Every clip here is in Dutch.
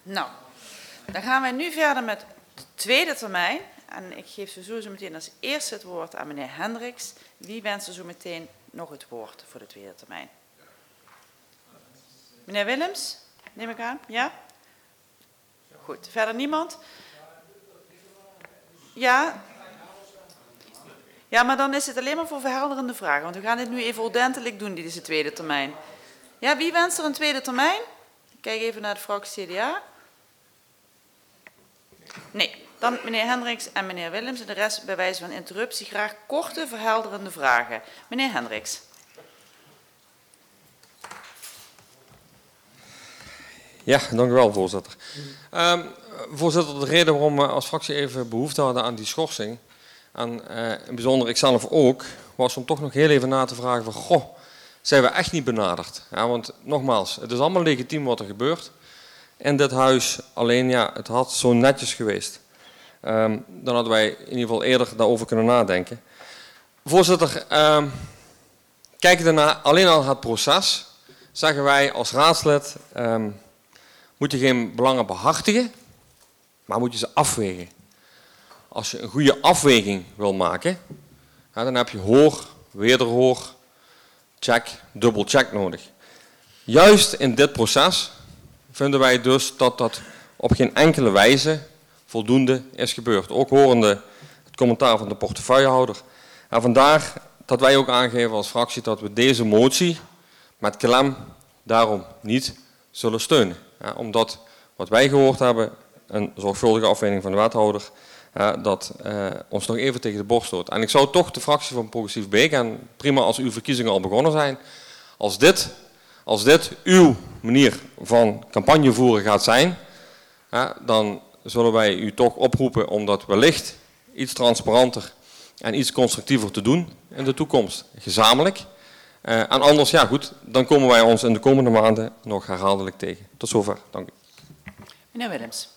Nou, dan gaan wij nu verder met de tweede termijn. En ik geef zo meteen als eerste het woord aan meneer Hendricks. Wie wenst er zo meteen nog het woord voor de tweede termijn? Meneer Willems, neem ik aan? Ja? Goed, verder niemand? Ja? Ja, maar dan is het alleen maar voor verhelderende vragen. Want we gaan dit nu even ordentelijk doen, deze tweede termijn. Ja, wie wenst er een tweede termijn? Ik kijk even naar de fractie CDA. Nee, dan meneer Hendricks en meneer Willems. En de rest bij wijze van interruptie graag korte, verhelderende vragen. Meneer Hendricks. Ja, dank u wel, voorzitter. Voorzitter, de reden waarom we als fractie even behoefte hadden aan die schorsing, en in bijzonder ikzelf ook, was om toch nog heel even na te vragen van, goh, zijn we echt niet benaderd? Ja, want nogmaals, het is allemaal legitiem wat er gebeurt in dit huis, alleen ja, het had zo netjes geweest. Dan hadden wij in ieder geval eerder daarover kunnen nadenken. Voorzitter, kijken naar alleen al het proces, zeggen wij als raadslid, moet je geen belangen behartigen, maar moet je ze afwegen. Als je een goede afweging wil maken, ja, dan heb je hoor, wederhoor, check, dubbelcheck nodig. Juist in dit proces vinden wij dus dat dat op geen enkele wijze voldoende is gebeurd. Ook horende het commentaar van de portefeuillehouder. En vandaar dat wij ook aangeven als fractie dat we deze motie met klem daarom niet zullen steunen. Ja, omdat wat wij gehoord hebben, een zorgvuldige afweging van de wethouder, dat ons nog even tegen de borst stoot. En ik zou toch de fractie van Progressief Beek, en prima als uw verkiezingen al begonnen zijn, als dit uw manier van campagne voeren gaat zijn, dan zullen wij u toch oproepen om dat wellicht iets transparanter en iets constructiever te doen in de toekomst, gezamenlijk. En anders, ja goed, dan komen wij ons in de komende maanden nog herhaaldelijk tegen. Tot zover, dank u. Meneer Willems.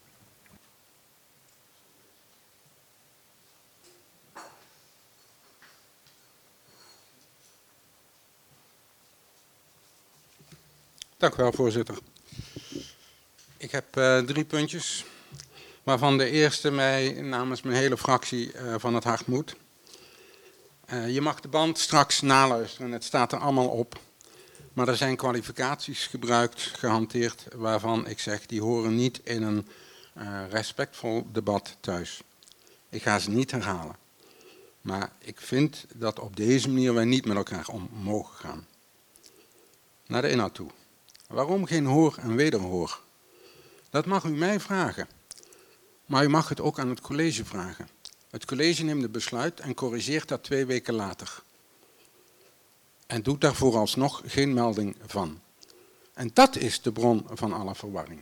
Dank u wel, voorzitter. Ik heb 3 puntjes, waarvan de eerste mij namens mijn hele fractie van het hart moet. Je mag de band straks naluisteren, het staat er allemaal op. Maar er zijn kwalificaties gebruikt, gehanteerd, waarvan ik zeg, die horen niet in een respectvol debat thuis. Ik ga ze niet herhalen. Maar ik vind dat op deze manier wij niet met elkaar om mogen gaan. Naar de inhoud toe. Waarom geen hoor en wederhoor? Dat mag u mij vragen. Maar u mag het ook aan het college vragen. Het college neemt het besluit en corrigeert dat 2 weken later. En doet daar vooralsnog geen melding van. En dat is de bron van alle verwarring.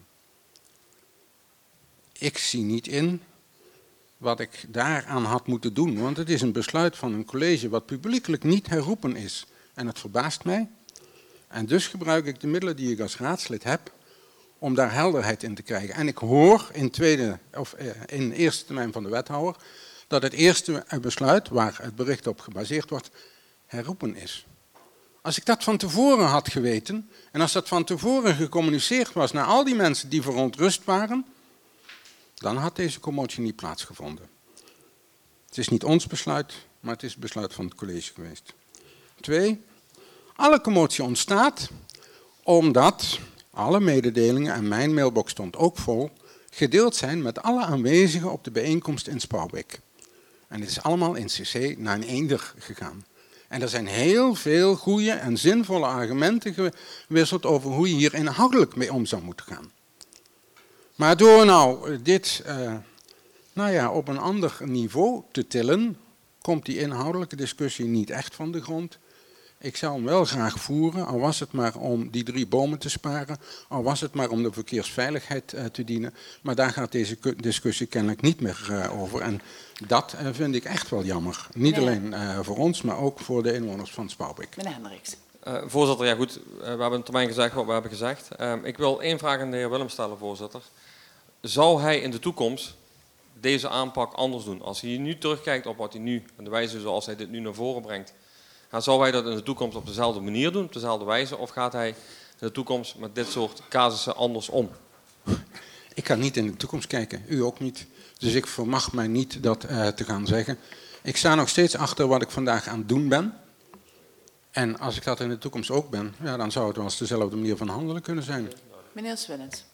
Ik zie niet in wat ik daaraan had moeten doen, want het is een besluit van een college wat publiekelijk niet herroepen is. En het verbaast mij. En dus gebruik ik de middelen die ik als raadslid heb om daar helderheid in te krijgen. En ik hoor in de eerste termijn van de wethouder dat het eerste besluit, waar het bericht op gebaseerd wordt, herroepen is. Als ik dat van tevoren had geweten en als dat van tevoren gecommuniceerd was naar al die mensen die verontrust waren, dan had deze commotie niet plaatsgevonden. Het is niet ons besluit, maar het is het besluit van het college geweest. 2. Alle commotie ontstaat omdat alle mededelingen, en mijn mailbox stond ook vol, gedeeld zijn met alle aanwezigen op de bijeenkomst in Spouwbeek. En het is allemaal in CC naar een eender gegaan. En er zijn heel veel goede en zinvolle argumenten gewisseld over hoe je hier inhoudelijk mee om zou moeten gaan. Maar door nou dit op een ander niveau te tillen, komt die inhoudelijke discussie niet echt van de grond. Ik zou hem wel graag voeren, al was het maar om die 3 bomen te sparen, al was het maar om de verkeersveiligheid te dienen. Maar daar gaat deze discussie kennelijk niet meer over. En dat vind ik echt wel jammer. Niet alleen voor ons, maar ook voor de inwoners van Spouwbeek. Meneer Hendricks. Voorzitter, ja goed, we hebben een termijn gezegd wat we hebben gezegd. Ik wil 1 vraag aan de heer Willems stellen, voorzitter. Zou hij in de toekomst deze aanpak anders doen? Als hij nu terugkijkt op wat hij nu, en de wijze zoals hij dit nu naar voren brengt, zal hij dat in de toekomst op dezelfde manier doen, op dezelfde wijze, of gaat hij in de toekomst met dit soort casussen anders om? Ik kan niet in de toekomst kijken, u ook niet. Dus ik vermag mij niet dat te gaan zeggen. Ik sta nog steeds achter wat ik vandaag aan het doen ben. En als ik dat in de toekomst ook ben, ja, dan zou het wel eens dezelfde manier van handelen kunnen zijn. Meneer Swinnens.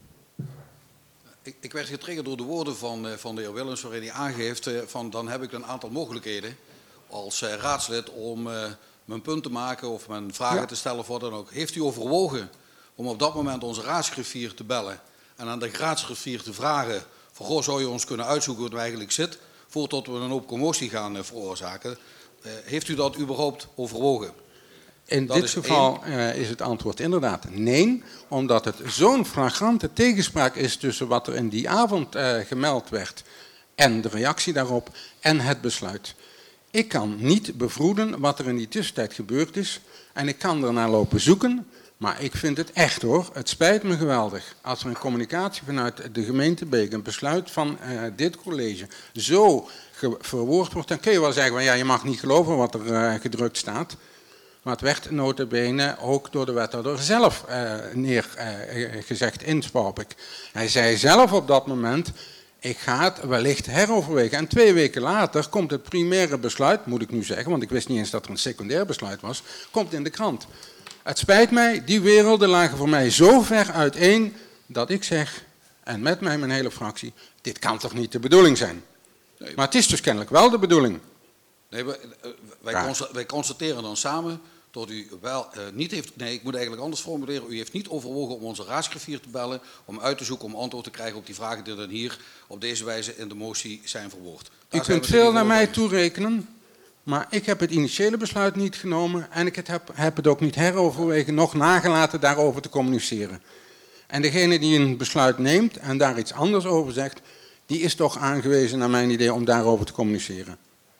Ik werd getriggerd door de woorden van de heer Willems, waarin hij aangeeft van dan heb ik een aantal mogelijkheden als raadslid om mijn punt te maken of mijn vragen te stellen of wat dan ook. Heeft u overwogen om op dat moment onze raadsgriffier te bellen en aan de raadsgriffier te vragen van goh, zou je ons kunnen uitzoeken hoe het eigenlijk zit, voordat we een hoop commotie gaan veroorzaken? Heeft u dat überhaupt overwogen? In dit geval is het antwoord inderdaad nee, omdat het zo'n flagrante tegenspraak is tussen wat er in die avond gemeld werd en de reactie daarop en het besluit. Ik kan niet bevroeden wat er in die tussentijd gebeurd is en ik kan ernaar lopen zoeken, maar ik vind het echt hoor, het spijt me geweldig. Als er een communicatie vanuit de gemeente Beek, een besluit van dit college, zo verwoord wordt, dan kun je wel zeggen, van, ja, je mag niet geloven wat er gedrukt staat. Maar het werd nota bene ook door de wethouder zelf neergezegd in Spalbeek. Hij zei zelf op dat moment, ik ga het wellicht heroverwegen. En 2 weken later komt het primaire besluit, moet ik nu zeggen, want ik wist niet eens dat er een secundair besluit was, komt in de krant. Het spijt mij, die werelden lagen voor mij zo ver uiteen dat ik zeg, en met mij mijn hele fractie, dit kan toch niet de bedoeling zijn. Nee. Maar het is dus kennelijk wel de bedoeling. Nee, wij constateren dan samen dat u wel niet heeft... Nee, ik moet eigenlijk anders formuleren. U heeft niet overwogen om onze raadsgriffier te bellen, om uit te zoeken, om antwoord te krijgen op die vragen die dan hier op deze wijze in de motie zijn verwoord. U kunt veel naar mij toerekenen, maar ik heb het initiële besluit niet genomen en ik heb het ook niet heroverwegen, nog nagelaten daarover te communiceren. En degene die een besluit neemt en daar iets anders over zegt, die is toch aangewezen naar mijn idee om daarover te communiceren.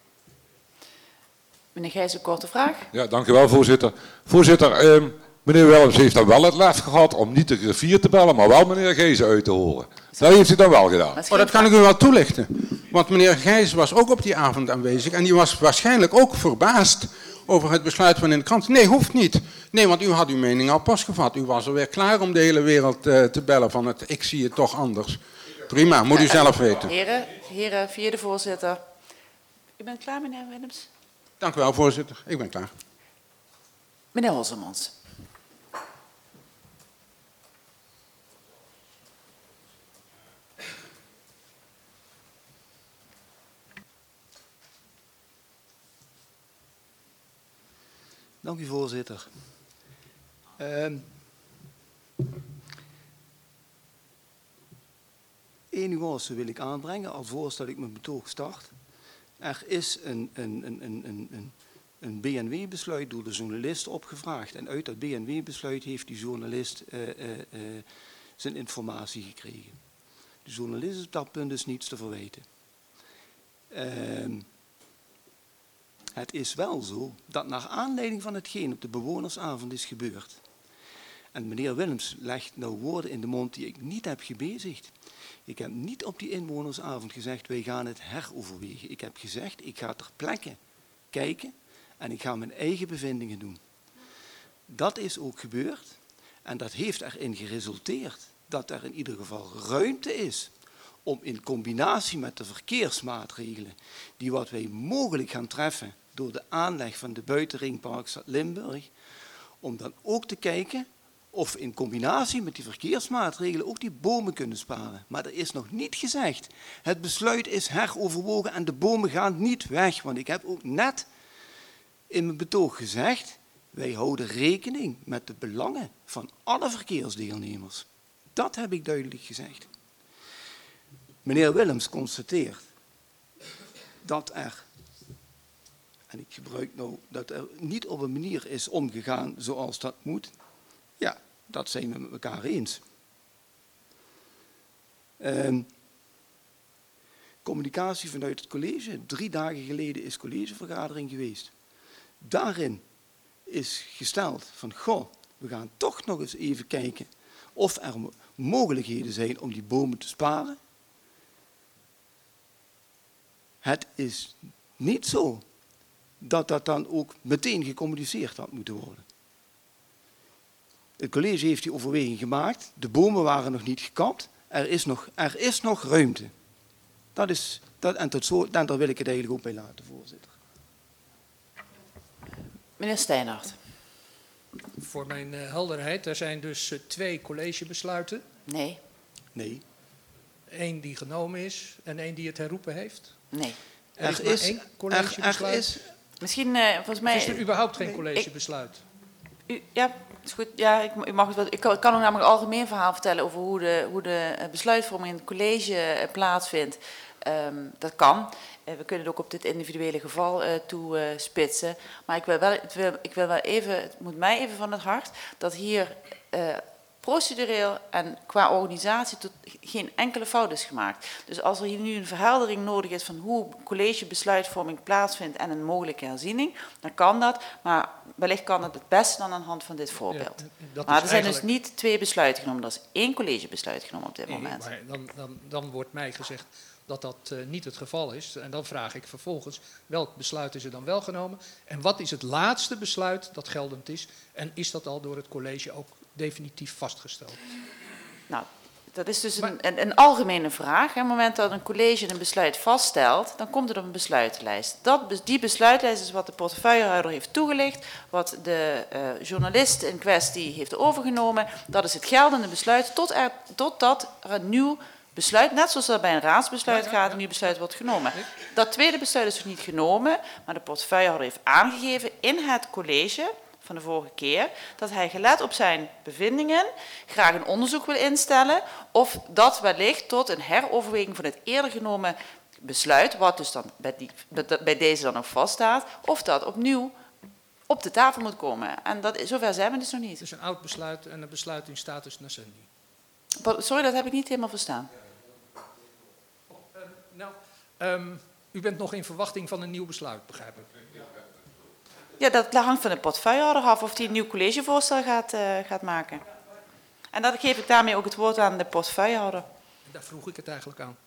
Meneer Gijs, een korte vraag. Ja, dank u wel, voorzitter. Voorzitter, meneer Willems heeft dan wel het lef gehad om niet de griffier te bellen, maar wel meneer Gijs uit te horen. Dat heeft hij dan wel gedaan. Dat kan ik u wel toelichten. Want meneer Gijs was ook op die avond aanwezig en die was waarschijnlijk ook verbaasd over het besluit van in de krant. Nee, hoeft niet. Nee, want u had uw mening al pas gevat. U was alweer klaar om de hele wereld te bellen van het ik zie het toch anders. Prima, moet u zelf weten. Heren, vierde voorzitter. U bent klaar, meneer Willems? Dank u wel, voorzitter. Ik ben klaar. Meneer Hosselmans. Dank u, voorzitter. Eén nuance wil ik aanbrengen, alvorens dat ik mijn betoog start. Er is een BNW-besluit door de journalist opgevraagd. En uit dat BNW-besluit heeft die journalist zijn informatie gekregen. De journalist is op dat punt dus niets te verwijten. Het is wel zo dat naar aanleiding van hetgeen op de bewonersavond is gebeurd. En meneer Willems legt nou woorden in de mond die ik niet heb gebezigd. Ik heb niet op die inwonersavond gezegd, wij gaan het heroverwegen. Ik heb gezegd, ik ga ter plekke kijken en ik ga mijn eigen bevindingen doen. Dat is ook gebeurd en dat heeft erin geresulteerd dat er in ieder geval ruimte is om in combinatie met de verkeersmaatregelen die wat wij mogelijk gaan treffen door de aanleg van de buitenringparkstad Limburg, om dan ook te kijken of in combinatie met die verkeersmaatregelen ook die bomen kunnen sparen. Maar er is nog niet gezegd, het besluit is heroverwogen en de bomen gaan niet weg. Want ik heb ook net in mijn betoog gezegd, wij houden rekening met de belangen van alle verkeersdeelnemers. Dat heb ik duidelijk gezegd. Meneer Willems constateert dat er, en ik gebruik nou, dat er niet op een manier is omgegaan zoals dat moet. Ja, dat zijn we met elkaar eens. Communicatie vanuit het college. 3 dagen geleden is collegevergadering geweest. Daarin is gesteld van, goh, we gaan toch nog eens even kijken of er mogelijkheden zijn om die bomen te sparen. Het is niet zo dat dat dan ook meteen gecommuniceerd had moeten worden. Het college heeft die overweging gemaakt, de bomen waren nog niet gekapt Er is nog ruimte. En daar wil ik het eigenlijk ook bij laten, voorzitter. Meneer Steinhardt. Voor mijn helderheid, er zijn dus 2 collegebesluiten. Nee. Nee. 1 die genomen is en 1 die het herroepen heeft. Nee. Er is maar 1 collegebesluit. Misschien, volgens mij... Of is er überhaupt geen collegebesluit? Ja, is goed. Ja, u mag het wel. Ik kan ook namelijk een algemeen verhaal vertellen over hoe de besluitvorming in het college plaatsvindt. Dat kan. We kunnen het ook op dit individuele geval toespitsen. Maar ik wil wel even, het moet mij even van het hart, dat hier procedureel en qua organisatie geen enkele fout is gemaakt. Dus als er hier nu een verheldering nodig is van hoe collegebesluitvorming plaatsvindt en een mogelijke herziening, dan kan dat. Maar wellicht kan het beste dan aan de hand van dit voorbeeld. Ja, maar er zijn dus niet 2 besluiten genomen, er is 1 collegebesluit genomen op dit Nee, moment. maar dan wordt mij gezegd dat dat niet het geval is. En dan vraag ik vervolgens, welk besluit is er dan wel genomen? En wat is het laatste besluit dat geldend is? En is dat al door het college ook definitief vastgesteld? Nou, dat is dus een algemene vraag. Op het moment dat een college een besluit vaststelt, dan komt het op een besluitenlijst. Die besluitenlijst is wat de portefeuillehouder heeft toegelicht, wat de journalist in kwestie heeft overgenomen. Dat is het geldende besluit totdat er een nieuw besluit, net zoals dat bij een raadsbesluit gaat, een nieuw besluit wordt genomen. Dat tweede besluit is nog niet genomen, maar de portefeuillehouder heeft aangegeven in het college van de vorige keer, dat hij gelet op zijn bevindingen graag een onderzoek wil instellen of dat wellicht tot een heroverweging van het eerder genomen besluit, wat dus dan bij deze dan nog vaststaat, of dat opnieuw op de tafel moet komen. En zover zijn we dus nog niet. Het is een oud besluit en een besluit in status nascendi. Sorry, dat heb ik niet helemaal verstaan. U bent nog in verwachting van een nieuw besluit, begrijp ik? Ja, dat hangt van de portefeuillehouder af of hij een nieuw collegevoorstel gaat maken. En dat geef ik daarmee ook het woord aan de portefeuillehouder. Daar vroeg ik het eigenlijk aan.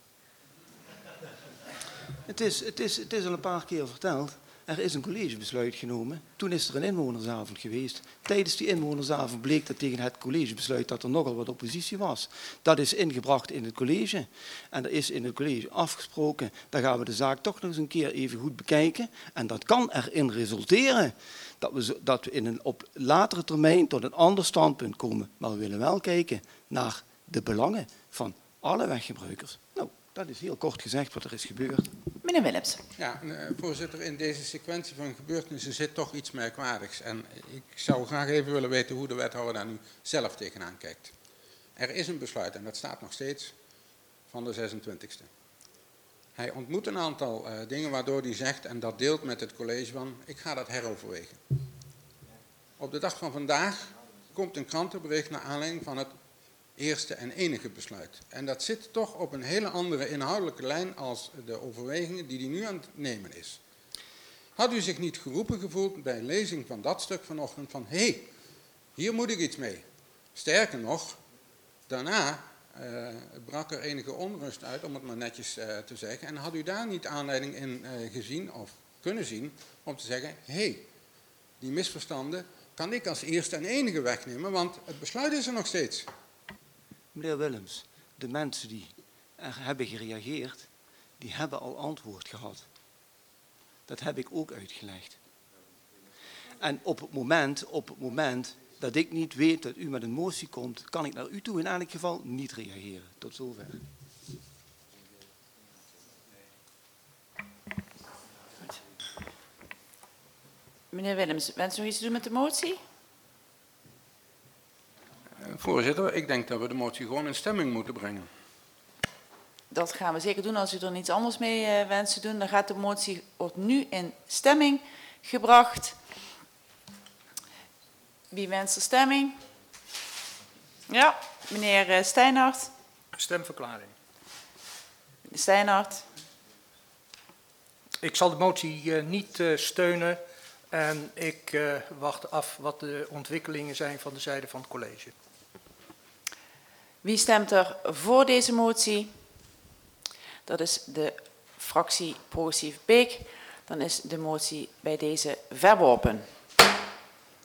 Het is al een paar keer verteld. Er is een collegebesluit genomen. Toen is er een inwonersavond geweest. Tijdens die inwonersavond bleek dat tegen het collegebesluit dat er nogal wat oppositie was. Dat is ingebracht in het college. En er is in het college afgesproken, dan gaan we de zaak toch nog eens een keer even goed bekijken. En dat kan erin resulteren dat we op latere termijn tot een ander standpunt komen. Maar we willen wel kijken naar de belangen van alle weggebruikers. Nou, dat is heel kort gezegd wat er is gebeurd. Meneer Willems. Ja, voorzitter, in deze sequentie van gebeurtenissen zit toch iets merkwaardigs. En ik zou graag even willen weten hoe de wethouder daar nu zelf tegenaan kijkt. Er is een besluit, en dat staat nog steeds, van de 26e. Hij ontmoet een aantal dingen waardoor hij zegt, en dat deelt met het college van, ik ga dat heroverwegen. Op de dag van vandaag komt een krantenbericht naar aanleiding van het eerste en enige besluit. En dat zit toch op een hele andere inhoudelijke lijn als de overwegingen die hij nu aan het nemen is. Had u zich niet geroepen gevoeld bij een lezing van dat stuk vanochtend van, hé, hier moet ik iets mee. Sterker nog, daarna brak er enige onrust uit, om het maar netjes te zeggen. En had u daar niet aanleiding in gezien of kunnen zien om te zeggen, hé, die misverstanden kan ik als eerste en enige wegnemen, want het besluit is er nog steeds. Meneer Willems, de mensen die er hebben gereageerd, die hebben al antwoord gehad. Dat heb ik ook uitgelegd. En op het moment dat ik niet weet dat u met een motie komt, kan ik naar u toe in elk geval niet reageren. Tot zover. Meneer Willems, wenst u nog iets te doen met de motie? Voorzitter, ik denk dat we de motie gewoon in stemming moeten brengen. Dat gaan we zeker doen. Als u er niets anders mee wenst te doen, dan gaat de motie wordt nu in stemming gebracht. Wie wenst er stemming? Ja, meneer Steinhardt. Stemverklaring. Steinhardt. Ik zal de motie niet steunen en ik wacht af wat de ontwikkelingen zijn van de zijde van het college. Wie stemt er voor deze motie? Dat is de fractie Progressief Beek. Dan is de motie bij deze verworpen.